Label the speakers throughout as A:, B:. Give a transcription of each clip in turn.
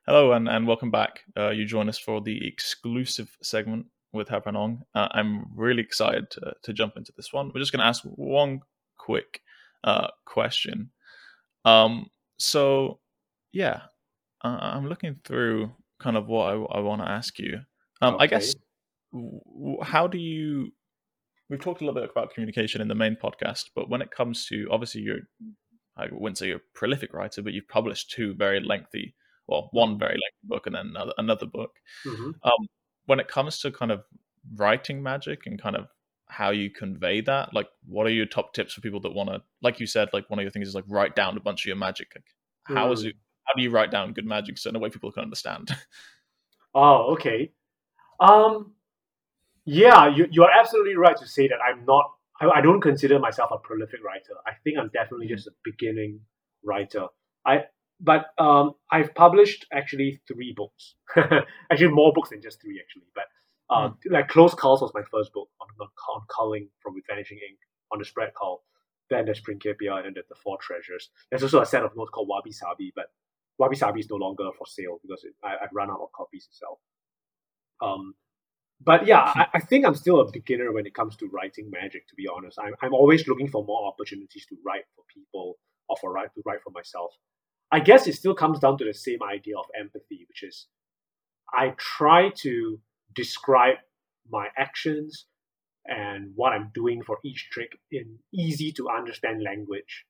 A: Hello and welcome back. You join us for the exclusive segment with Hapanong. I'm really excited to jump into this one. We're just going to ask one quick question. So, yeah, I'm looking through kind of what I want to ask you. I guess,
B: Okay.
A: how do you... We've talked a little bit about communication in the main podcast, but when it comes to, obviously, I wouldn't say you're a prolific writer, but you've published one very
B: Mm-hmm.
A: lengthy book and then another book.
B: Mm-hmm.
A: When it comes to kind of writing magic and kind of how you convey that, like, what are your top tips for people that want to, like you said, like one of your things is like write down a bunch of your magic. Like,
B: Mm.
A: how do you write down good magic so in a way people can understand?
B: Oh, okay. Um, yeah, you're absolutely right to say that I'm not. I don't consider myself a prolific writer. I think I'm definitely
A: Mhm.
B: just a beginning writer. I've published actually three books. Actually, more books than just three, actually. But
A: Mm.
B: like Close Calls was my first book on culling from With Vanishing Ink, on the spread call. Then there's Principia, and then there's the Four Treasures. There's also a set of notes called Wabi Sabi, but Wabi Sabi is no longer for sale because I've run out of copies itself. Um, but yeah, I think I'm still a beginner when it comes to writing magic. To be honest, I'm always looking for more opportunities to write for people or to write for myself. I guess it still comes down to the same idea of empathy, which is I try to describe my actions and what I'm doing for each trick in easy to understand language,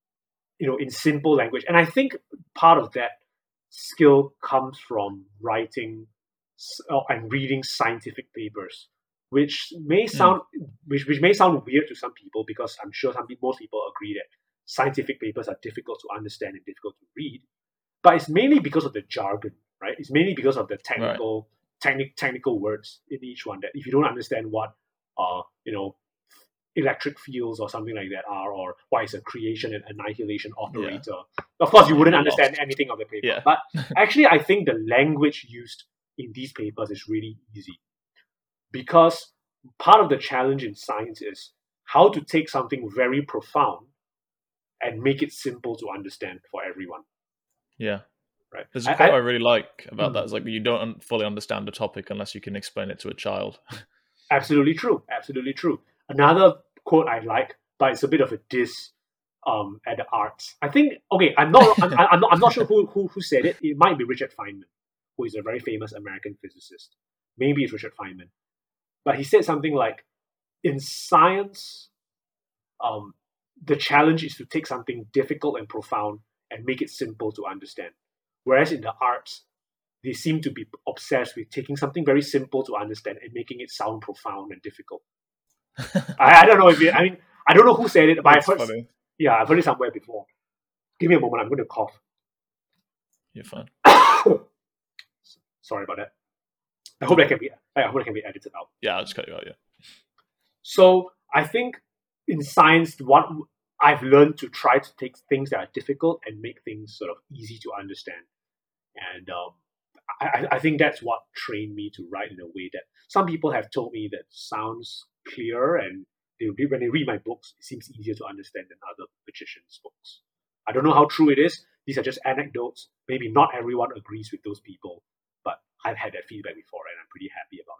B: in simple language. And I think part of that skill comes from writing and reading scientific papers, which may
A: Mm.
B: sound which may sound weird to some people because I'm sure most people agree that scientific papers are difficult to understand and difficult to read. But it's mainly because of the jargon, right? It's mainly because of the
A: Right.
B: technical words in each one that if you don't understand what uh you know electric fields or something like that are, or what is a creation and annihilation
A: Yeah.
B: operator. Of course, you wouldn't
A: You're
B: understand
A: lost.
B: anything of the paper.
A: Yeah.
B: But actually, I think the language used in these papers is really easy because part of the challenge in science is how to take something very profound and make it simple to understand for everyone,
A: Yeah.
B: right?
A: There's a
B: I,
A: quote
B: I
A: I really like about that.
B: mm,
A: It's like you don't fully understand the topic unless you can explain it to a child.
B: Absolutely true. Absolutely true. Another quote I like, but it's a bit of a diss at the arts. I think okay. I'm not sure who said it. It might be Richard Feynman, who is a very famous American physicist. Maybe it's Richard Feynman, but he said something like, "In science, um, the challenge is to take something difficult and profound and make it simple to understand. Whereas in the arts, they seem to be obsessed with taking something very simple to understand and making it sound profound and difficult." I don't know if I mean I don't know who said it, but
A: That's funny.
B: I've heard it somewhere before. Give me a moment. I'm going to cough.
A: You're fine.
B: Sorry about that.
A: No problem.
B: I hope that can be edited out.
A: Yeah, I'll just cut you out. Yeah.
B: So I think in science, what I've learned to try to take things that are difficult and make things sort of easy to understand. And I think that's what trained me to write in a way that some people have told me that sounds clear, and when they read my books, it seems easier to understand than other magicians' books. I don't know how true it is. These are just anecdotes. Maybe not everyone agrees with those people, but I've had that feedback before, and I'm pretty happy about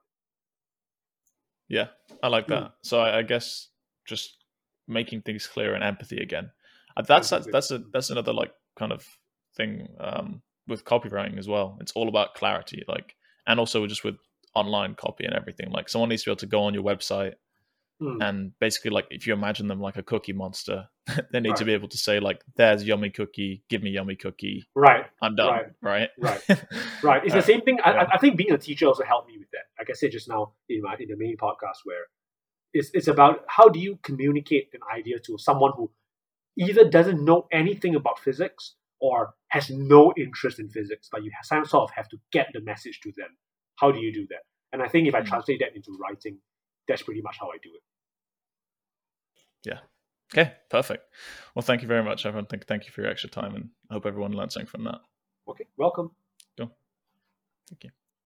A: Yeah, I like
B: it.
A: that. So I guess just making things clear and empathy again.
B: Absolutely.
A: That's another like kind of thing with copywriting as well. It's all about clarity, like, and also just with online copy and everything. Like, someone needs to be able to go on your website
B: Mm,
A: and basically, like, if you imagine them like a cookie monster, they need to
B: right.
A: be able to say like, "There's yummy cookie. Give me yummy cookie.
B: Right.
A: I'm done."
B: Right.
A: Right?
B: Right. Right. It's the
A: uh,
B: same thing.
A: yeah.
B: I think being a teacher also helped me with that. Like I said just now in the main podcast, where it's about how do you communicate an idea to someone who either doesn't know anything about physics or has no interest in physics, but you sort of have to get the message to them. How do you do that? And I think if I
A: Mm.
B: translate that into writing, that's pretty much how I do it.
A: Yeah. Okay, perfect. Well, thank you very much, everyone. Thank you for your extra time, and I hope everyone learned something from that.
B: Okay, welcome.
A: Cool. Thank you.